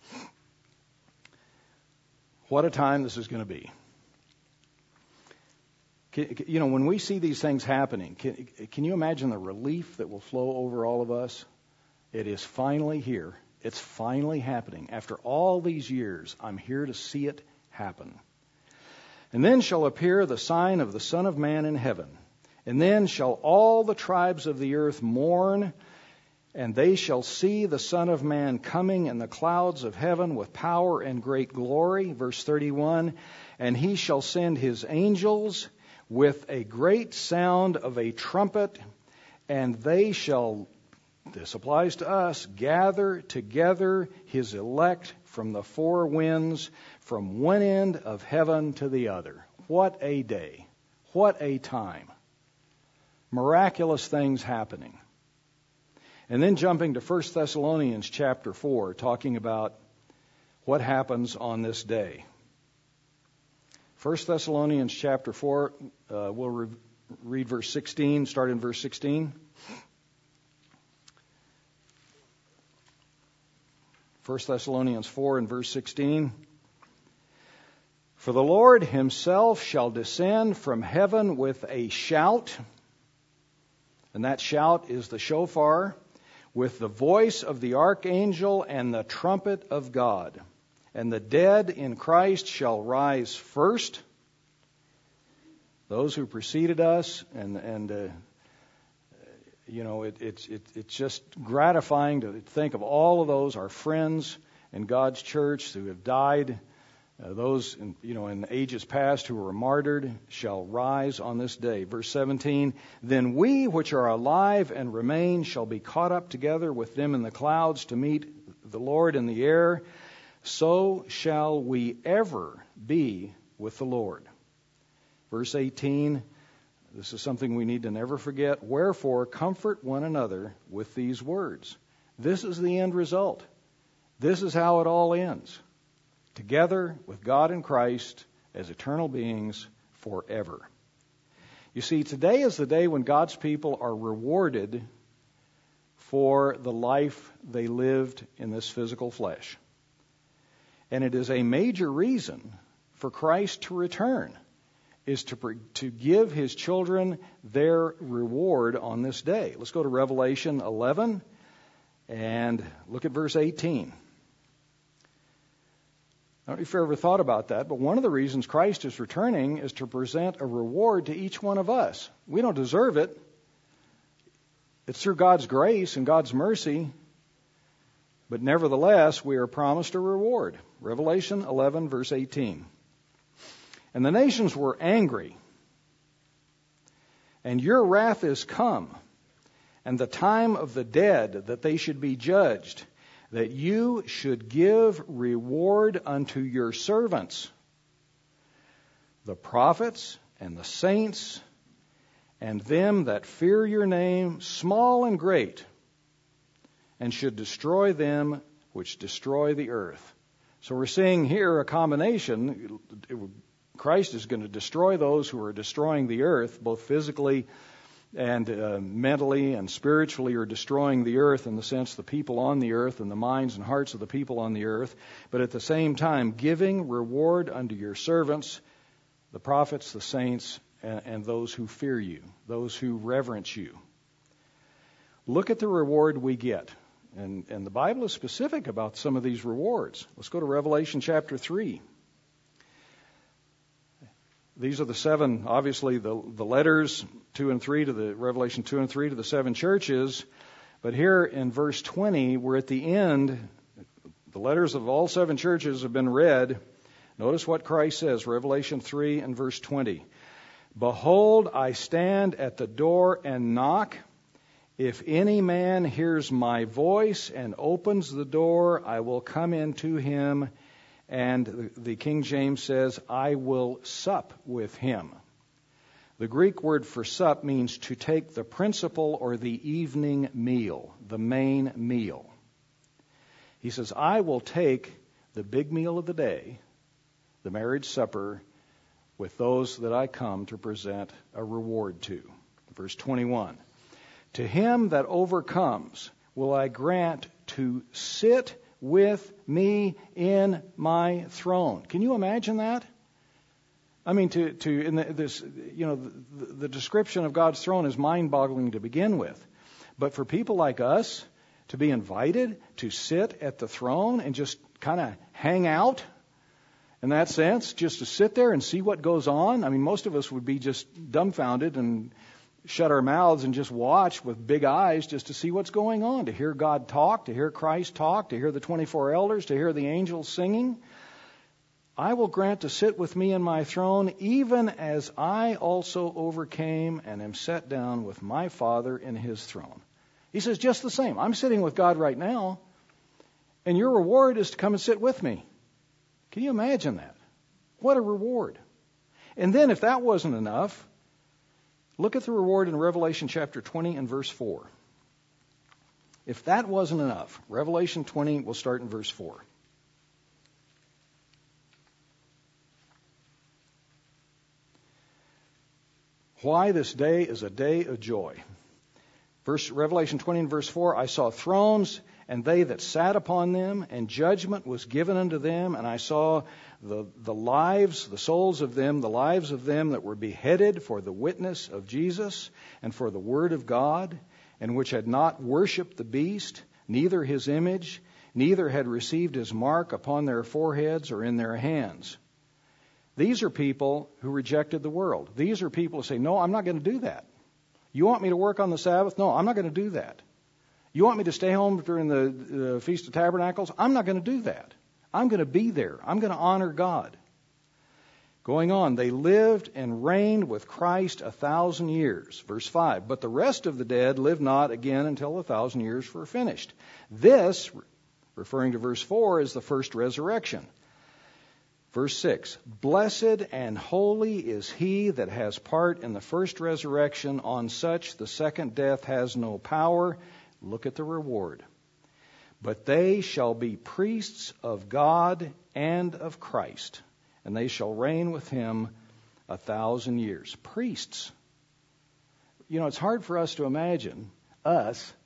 What a time this is going to be. You know, when we see these things happening, can, can you imagine the relief that will flow over all of us? It is finally here. It's finally happening. After all these years, I'm here to see it happen. And then shall appear the sign of the Son of Man in heaven. And then shall all the tribes of the earth mourn, and they shall see the Son of Man coming in the clouds of heaven with power and great glory. Verse thirty-one, and he shall send his angels with a great sound of a trumpet, and they shall, this applies to us, gather together his elect from the four winds, from one end of heaven to the other. What a day. What a time. Miraculous things happening. And then jumping to First Thessalonians chapter four, talking about what happens on this day. First Thessalonians chapter four, uh, we'll re- read verse sixteen, start in verse sixteen. First Thessalonians four and verse sixteen. For the Lord himself shall descend from heaven with a shout, and that shout is the shofar, with the voice of the archangel and the trumpet of God. And the dead in Christ shall rise first. Those who preceded us, and and uh, you know, it, it's it, it's just gratifying to think of all of those, our friends in God's church who have died. Uh, those in, you know in ages past who were martyred shall rise on this day. Verse seventeen. Then we which are alive and remain shall be caught up together with them in the clouds to meet the Lord in the air. So shall we ever be with the Lord. Verse eighteen, this is something we need to never forget. Wherefore, comfort one another with these words. This is the end result. This is how it all ends. Together with God in Christ as eternal beings forever. You see, today is the day when God's people are rewarded for the life they lived in this physical flesh. And it is a major reason for Christ to return, is to, to give his children their reward on this day. Let's go to Revelation eleven and look at verse eighteen. I don't know if you've ever thought about that, but one of the reasons Christ is returning is to present a reward to each one of us. We don't deserve it. It's through God's grace and God's mercy, but nevertheless, we are promised a reward. Revelation eleven, verse eighteen. And the nations were angry, and your wrath is come, and the time of the dead that they should be judged, that you should give reward unto your servants, the prophets and the saints, and them that fear your name, small and great, and should destroy them which destroy the earth. So we're seeing here a combination. Christ is going to destroy those who are destroying the earth, both physically and uh, mentally and spiritually are destroying the earth, in the sense the people on the earth and the minds and hearts of the people on the earth, but at the same time giving reward unto your servants, the prophets, the saints, and, and those who fear you, those who reverence you. Look at the reward we get. And, and the Bible is specific about some of these rewards. Let's go to Revelation chapter three. These are the seven, obviously, the, the letters two and three to the Revelation two and three to the seven churches. But here in verse twenty, we're at the end. The letters of all seven churches have been read. Notice what Christ says, Revelation three and verse twenty. Behold, I stand at the door and knock. If any man hears my voice and opens the door, I will come into him. And the King James says, I will sup with him. The Greek word for sup means to take the principal or the evening meal, the main meal. He says, I will take the big meal of the day, the marriage supper, with those that I come to present a reward to. Verse twenty-one. To him that overcomes will I grant to sit with me in my throne. Can you imagine that? I mean, to to in the, this, you know, the, the description of God's throne is mind-boggling to begin with. But for people like us to be invited to sit at the throne and just kind of hang out, in that sense, just to sit there and see what goes on. I mean, most of us would be just dumbfounded and shut our mouths and just watch with big eyes just to see what's going on, to hear God talk, to hear Christ talk, to hear the twenty-four elders, to hear the angels singing. I will grant to sit with me in my throne, even as I also overcame and am set down with my Father in his throne. He says, just the same. I'm sitting with God right now, and your reward is to come and sit with me. Can you imagine that? What a reward. And then if that wasn't enough, look at the reward in Revelation chapter twenty and verse four. If that wasn't enough, Revelation twenty, we'll start in verse four. Why this day is a day of joy. Verse Revelation twenty and verse four, I saw thrones, and they that sat upon them, and judgment was given unto them, and I saw the, the lives, the souls of them, the lives of them that were beheaded for the witness of Jesus and for the word of God, and which had not worshipped the beast, neither his image, neither had received his mark upon their foreheads or in their hands. These are people who rejected the world. These are people who say, no, I'm not going to do that. You want me to work on the Sabbath? No, I'm not going to do that. You want me to stay home during the uh, Feast of Tabernacles? I'm not going to do that. I'm going to be there. I'm going to honor God. Going on, they lived and reigned with Christ a thousand years. Verse five, but the rest of the dead lived not again until the thousand years were finished. This, referring to verse four, is the first resurrection. Verse six, blessed and holy is he that has part in the first resurrection. On such the second death has no power. Look at the reward. But they shall be priests of God and of Christ, and they shall reign with him a thousand years. Priests. You know, it's hard for us to imagine us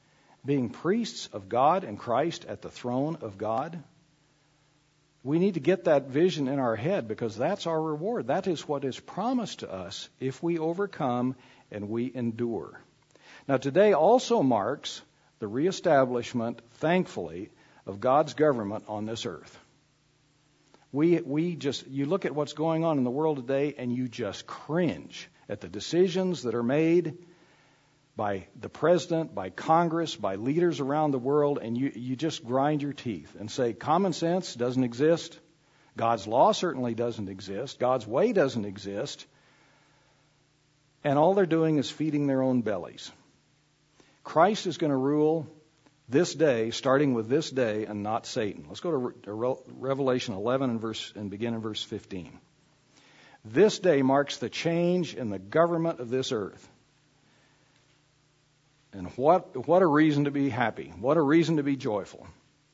being priests of God and Christ at the throne of God. We need to get that vision in our head, because that's our reward. That is what is promised to us if we overcome and we endure. Now, today also marks the reestablishment, thankfully, of God's government on this earth. We we just, you look at what's going on in the world today and you just cringe at the decisions that are made by the president, by Congress, by leaders around the world, and you, you just grind your teeth and say, common sense doesn't exist. God's law certainly doesn't exist. God's way doesn't exist. And all they're doing is feeding their own bellies. Christ is going to rule this day, starting with this day, and not Satan. Let's go to Re- Revelation eleven and verse and begin in verse fifteen. This day marks the change in the government of this earth. And what what a reason to be happy. What a reason to be joyful.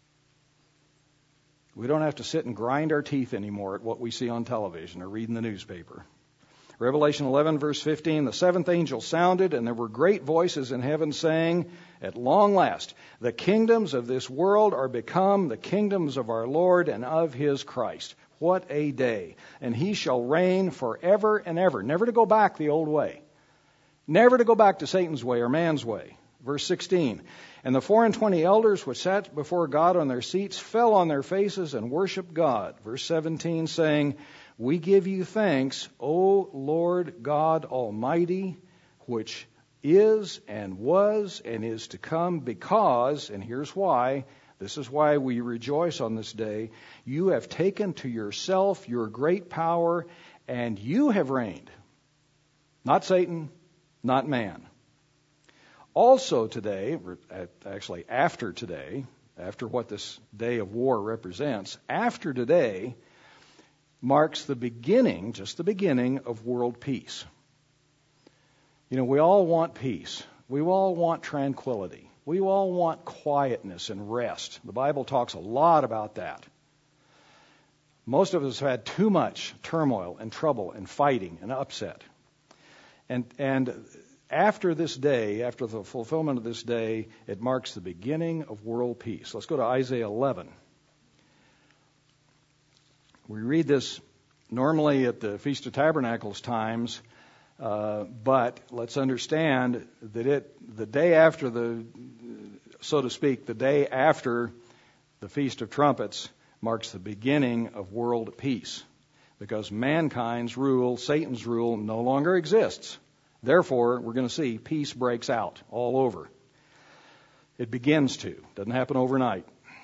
We don't have to sit and grind our teeth anymore at what we see on television or read in the newspaper. Revelation eleven, verse fifteen, the seventh angel sounded, and there were great voices in heaven saying, at long last, the kingdoms of this world are become the kingdoms of our Lord and of his Christ. What a day. And he shall reign forever and ever. Never to go back the old way. Never to go back to Satan's way or man's way. Verse sixteen, and the four and twenty elders which sat before God on their seats fell on their faces and worshiped God. Verse seventeen, saying, we give you thanks, O Lord God Almighty, which is and was and is to come, because, and here's why, this is why we rejoice on this day, you have taken to yourself your great power, and you have reigned. Not Satan, not man. Also today, actually after today, after what this day of war represents, after today marks the beginning, just the beginning, of world peace. You know, we all want peace. We all want tranquility. We all want quietness and rest. The Bible talks a lot about that. Most of us have had too much turmoil and trouble and fighting and upset. And and after this day, after the fulfillment of this day, it marks the beginning of world peace. Let's go to Isaiah eleven. We read this normally at the Feast of Tabernacles times, uh, but let's understand that it the day after the, so to speak, the day after the Feast of Trumpets marks the beginning of world peace, because mankind's rule, Satan's rule, no longer exists. Therefore, we're going to see peace breaks out all over. It begins to. Doesn't happen overnight.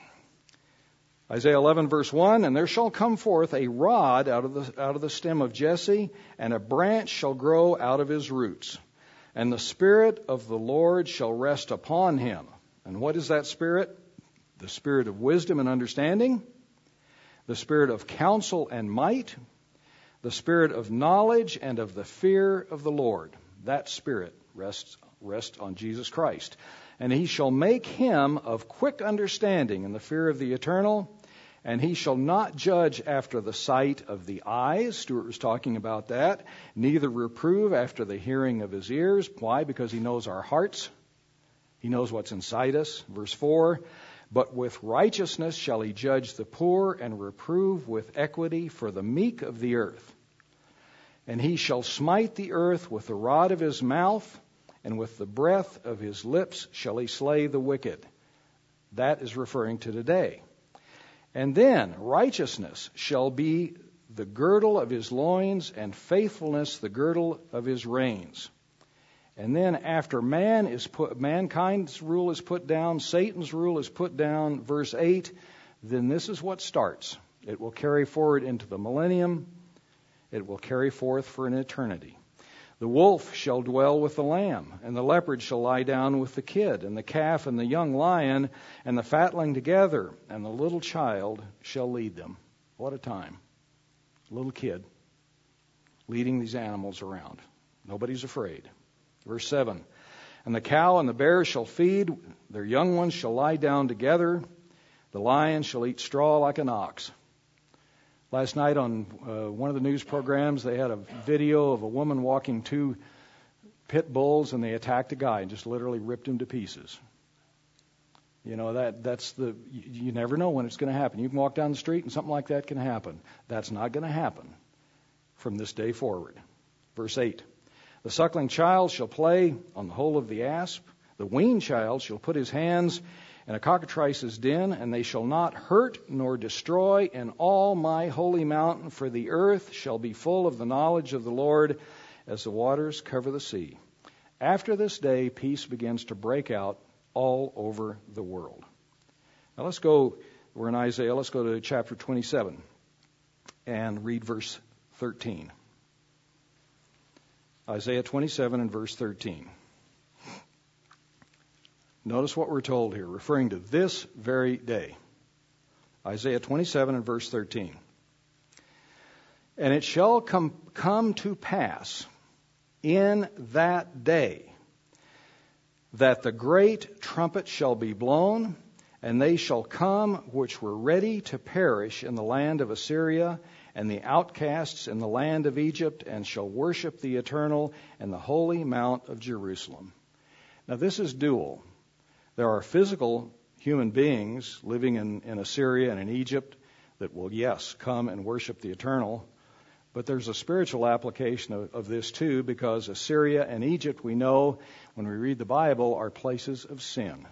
Isaiah eleven, verse one, and there shall come forth a rod out of the out of the stem of Jesse, and a branch shall grow out of his roots. And the Spirit of the Lord shall rest upon him. And what is that Spirit? The Spirit of wisdom and understanding, the Spirit of counsel and might, the Spirit of knowledge and of the fear of the Lord. That Spirit rests, rests on Jesus Christ. And he shall make him of quick understanding in the fear of the eternal, and he shall not judge after the sight of the eyes. Stuart was talking about that. Neither reprove after the hearing of his ears. Why? Because he knows our hearts. He knows what's inside us. Verse four, but with righteousness shall he judge the poor, and reprove with equity for the meek of the earth. And he shall smite the earth with the rod of his mouth, and with the breath of his lips shall he slay the wicked. That is referring to today. And then righteousness shall be the girdle of his loins, and faithfulness the girdle of his reins. And then after man is put, mankind's rule is put down, Satan's rule is put down, verse eight, then this is what starts. It will carry forward into the millennium. It will carry forth for an eternity. The wolf shall dwell with the lamb, and the leopard shall lie down with the kid, and the calf and the young lion and the fatling together, and the little child shall lead them. What a time. Little kid leading these animals around. Nobody's afraid. Verse seven, and the cow and the bear shall feed, their young ones shall lie down together, the lion shall eat straw like an ox. Last night on uh, one of the news programs, they had a video of a woman walking two pit bulls, and they attacked a guy and just literally ripped him to pieces. You know, that that's the, you, you never know when it's going to happen. You can walk down the street and something like that can happen. That's not going to happen from this day forward. Verse eight. The suckling child shall play on the hole of the asp. The weaned child shall put his hands in a cockatrice's den, and they shall not hurt nor destroy in all my holy mountain, for the earth shall be full of the knowledge of the Lord as the waters cover the sea. After this day, peace begins to break out all over the world. Now let's go, we're in Isaiah, let's go to chapter twenty-seven and read verse thirteen. Isaiah twenty-seven and verse thirteen. Notice what we're told here, referring to this very day. Isaiah twenty-seven and verse thirteen. And it shall come, come to pass in that day that the great trumpet shall be blown, and they shall come which were ready to perish in the land of Assyria, and the outcasts in the land of Egypt, and shall worship the Eternal and the holy mount of Jerusalem. Now this is dual. There are physical human beings living in, in Assyria and in Egypt that will, yes, come and worship the Eternal. But there's a spiritual application of, of this too, because Assyria and Egypt, we know when we read the Bible, are places of sin.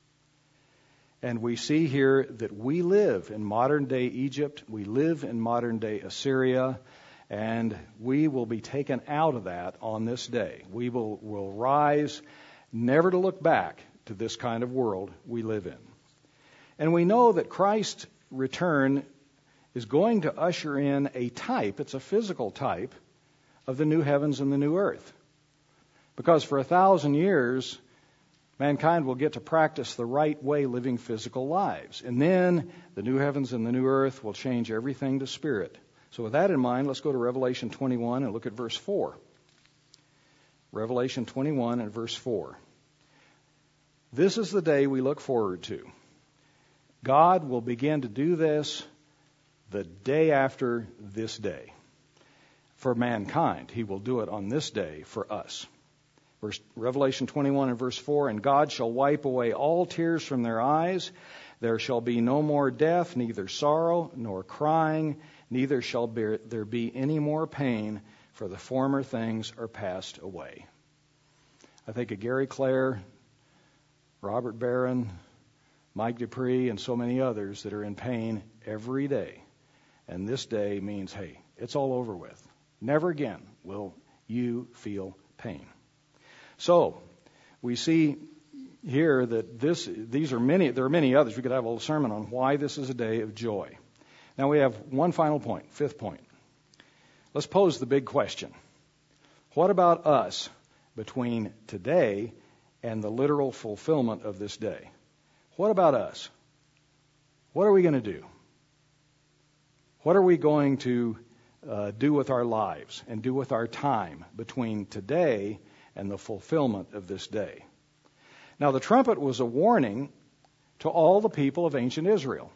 And we see here that we live in modern day Egypt, we live in modern day Assyria, and we will be taken out of that on this day. We will, will rise never to look back to this kind of world we live in. And we know that Christ's return is going to usher in a type, it's a physical type, of the new heavens and the new earth. Because for a thousand years, mankind will get to practice the right way living physical lives. And then the new heavens and the new earth will change everything to spirit. So with that in mind, let's go to Revelation twenty-one and look at verse four. Revelation twenty-one and verse four. This is the day we look forward to. God will begin to do this the day after this day. For mankind, He will do it on this day for us. Verse, Revelation twenty-one and verse four, and God shall wipe away all tears from their eyes. There shall be no more death, neither sorrow nor crying, neither shall there be any more pain, for the former things are passed away. I think of Gary Clare, Robert Barron, Mike Dupree, and so many others that are in pain every day. And this day means, hey, it's all over with. Never again will you feel pain. So, we see here that this, these are many, there are many others. We could have a whole sermon on why this is a day of joy. Now we have one final point, fifth point. Let's pose the big question. What about us between today and the literal fulfillment of this day? What about us? What are we going to do? What are we going to uh, do with our lives and do with our time between today and the fulfillment of this day? Now, the trumpet was a warning to all the people of ancient Israel.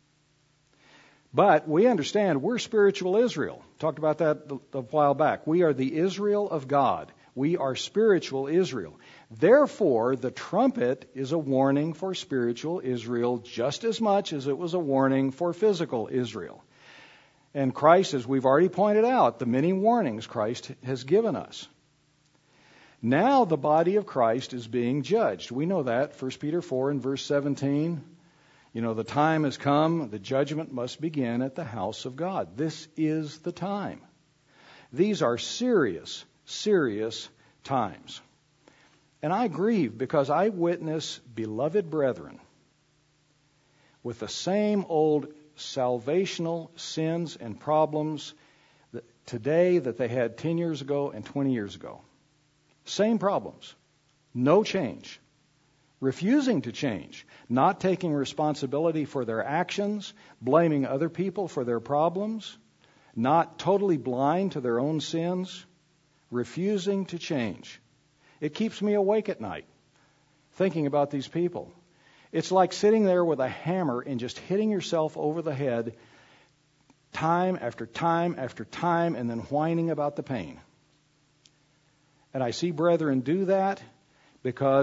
But we understand we're spiritual Israel. Talked about that a while back. We are the Israel of God. We are spiritual Israel. Therefore, the trumpet is a warning for spiritual Israel just as much as it was a warning for physical Israel. And Christ, as we've already pointed out, the many warnings Christ has given us. Now the body of Christ is being judged. We know that, First Peter four and verse seventeen. You know, the time has come, the judgment must begin at the house of God. This is the time. These are serious, serious times. And I grieve because I witness beloved brethren with the same old salvational sins and problems that today that they had ten years ago and twenty years ago. Same problems. No change. Refusing to change. Not taking responsibility for their actions. Blaming other people for their problems. Not totally blind to their own sins. Refusing to change. It keeps me awake at night thinking about these people. It's like sitting there with a hammer and just hitting yourself over the head time after time after time and then whining about the pain. And I see brethren do that because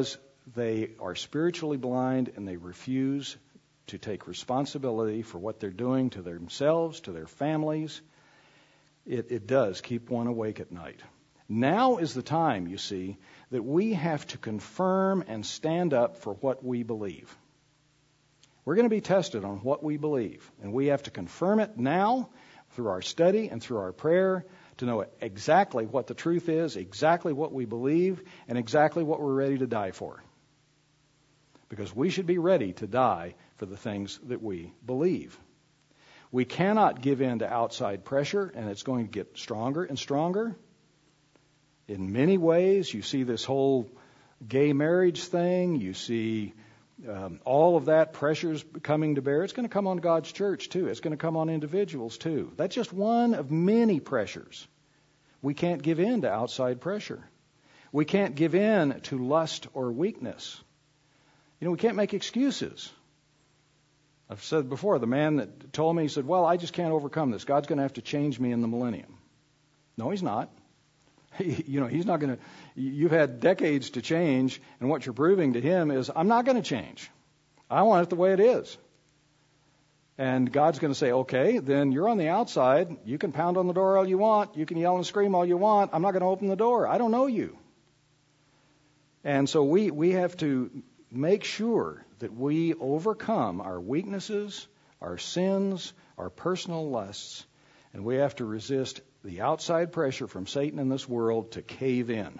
they are spiritually blind and they refuse to take responsibility for what they're doing to themselves, to their families, it, it does keep one awake at night. Now is the time, you see, that we have to confirm and stand up for what we believe. We're going to be tested on what we believe, and we have to confirm it now through our study and through our prayer to know exactly what the truth is, exactly what we believe, and exactly what we're ready to die for. Because we should be ready to die for the things that we believe. We cannot give in to outside pressure, and it's going to get stronger and stronger. In many ways, you see this whole gay marriage thing, you see um, all of that pressures coming to bear. It's going to come on God's church too. It's going to come on individuals too. That's just one of many pressures. We can't give in to outside pressure. We can't give in to lust or weakness. You know, we can't make excuses. I've said before, the man that told me, he said, well, I just can't overcome this. God's going to have to change me in the millennium. No, he's not. He, you know, he's not going to, you've had decades to change, and what you're proving to him is, I'm not going to change. I want it the way it is. And God's going to say, okay, then you're on the outside. You can pound on the door all you want. You can yell and scream all you want. I'm not going to open the door. I don't know you. And so we, we have to make sure that we overcome our weaknesses, our sins, our personal lusts, and we have to resist the outside pressure from Satan in this world to cave in.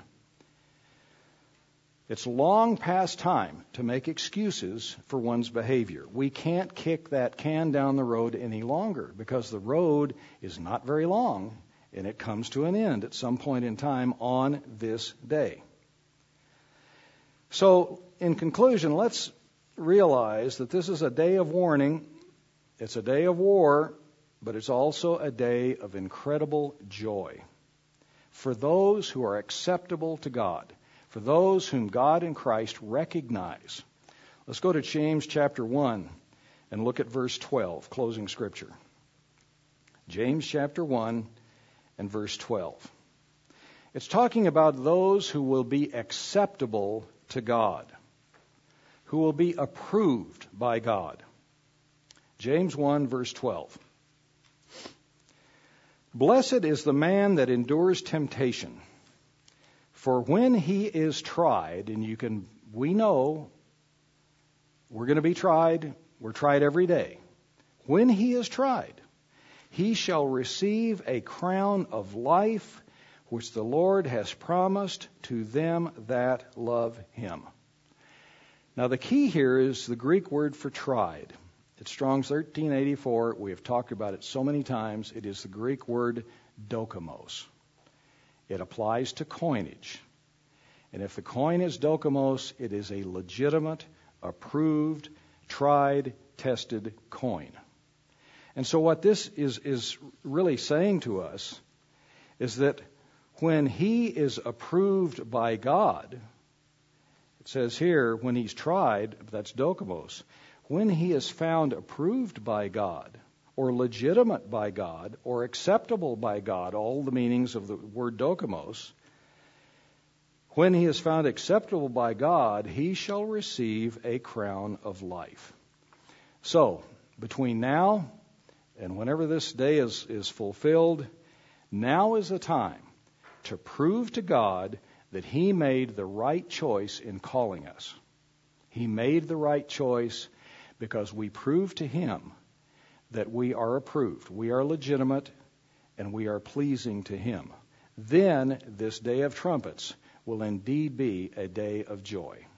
It's long past time to make excuses for one's behavior. We can't kick that can down the road any longer because the road is not very long and it comes to an end at some point in time on this day. So, in conclusion, let's realize that this is a day of warning. It's a day of war, but it's also a day of incredible joy for those who are acceptable to God, for those whom God and Christ recognize. Let's go to James chapter one and look at verse twelve, closing scripture. James chapter one and verse twelve. It's talking about those who will be acceptable to God, who will be approved by God. James one, verse twelve. Blessed is the man that endures temptation, for when he is tried, and you can, we know we're going to be tried, we're tried every day. When he is tried, he shall receive a crown of life, which the Lord has promised to them that love him. Now the key here is the Greek word for tried. It's Strong's thirteen eighty-four. We have talked about it so many times. It is the Greek word dokimos. It applies to coinage. And if the coin is dokimos, it is a legitimate, approved, tried, tested coin. And so what this is, is really saying to us is that when he is approved by God, it says here, when he's tried, that's dokimos, when he is found approved by God, or legitimate by God, or acceptable by God, all the meanings of the word dokimos, when he is found acceptable by God, he shall receive a crown of life. So, between now and whenever this day is, is fulfilled, now is the time to prove to God that he made the right choice in calling us. He made the right choice because we prove to him that we are approved, we are legitimate, and we are pleasing to him. Then this day of trumpets will indeed be a day of joy.